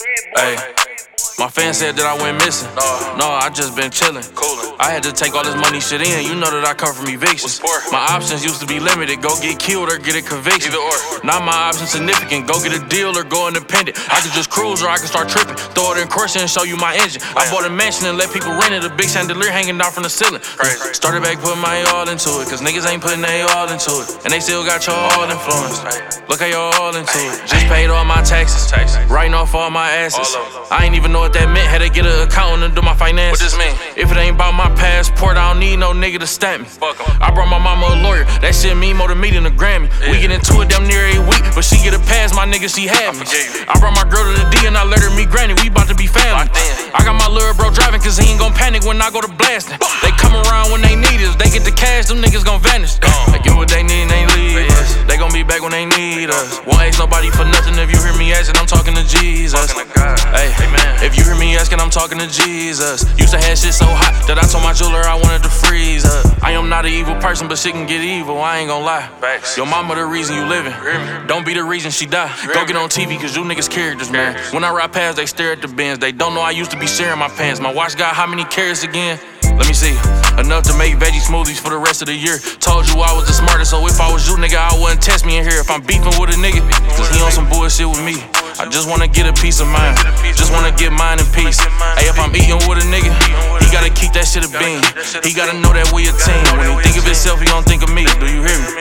Hey, my fans said that I went missing. No, I just been chillin'. I had to take all this money shit in. You know that I come from evictions. My options used to be limited. Go get killed or get a conviction. Now my options significant. Go get a deal or go independent. I can just cruise or I can start tripping. Throw it in course and show you my engine. I bought a mansion and let people rent it. A big chandelier hanging down from the ceiling. Started back putting my all into it. Cause niggas ain't putting they all into it. And they still got your all influence. Look how y'all all into it. Just paid all my taxes. Writing off all my assets. I ain't even know what that meant. Had to get an accountant to do my finances. What this mean? If it ain't about my passport, I don't need no nigga to stamp me. I brought my mama a lawyer. That shit mean more to me than a Grammy. We get into it damn near every week, but she get a pass, my nigga, she had me. I brought my girl to the D and I let her meet Granny. We bout to be family. I got my little bro driving cause he ain't gon' panic when I go to blasting. They come around when they need us. They get the cash, them niggas gon' vanish. They get what they need and they leave us. They gon' be back when they need us. Won't ask nobody for nothing. If you hear me asking, I'm talking to Jesus. Hey, if you hear me asking, I'm talking to Jesus. Used to have shit so hot that I told my jeweler I wanted to freeze up. I am not an evil person, but shit can get evil, I ain't gon' lie. Your mama the reason you living. Don't be the reason she die. Go get on TV cause you niggas characters, man. When I ride past, they stare at the bins. They don't know I used to be sharing my pants. My watch got how many carats again? Let me see. Enough to make veggie smoothies for the rest of the year. Told you I was the smartest, so if I was you, nigga, I wouldn't test me in here if I'm beefing with a nigga. Cause he on some bullshit with me. I just wanna get a piece of mind. Just wanna get mine in peace. Hey, if I'm eating with a nigga, he gotta keep that shit a bean. He gotta know that we a team. When he think of himself, he don't think of me. Do you hear me?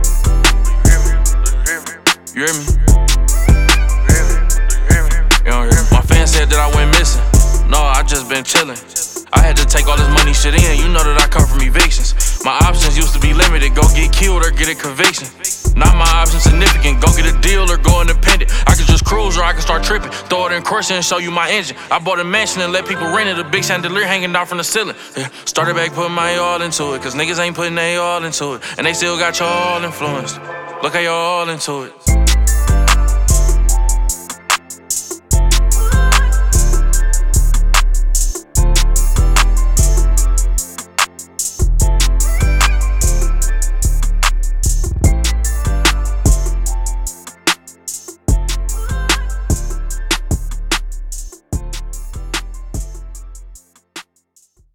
You hear me? You don't hear me? My fans said that I went missing. No, I just been chillin'. I had to take all this money shit in. You know that I come from evictions. My options used to be limited. Go get killed or get a conviction. Now my options significant. Go get a deal or go independent. I can just cruise or I can start tripping. Throw it in course and show you my engine. I bought a mansion and let people rent it. A big chandelier hanging down from the ceiling. Started back putting my all into it. Cause niggas ain't putting they all into it. And they still got your all influence. Look how y'all all into it.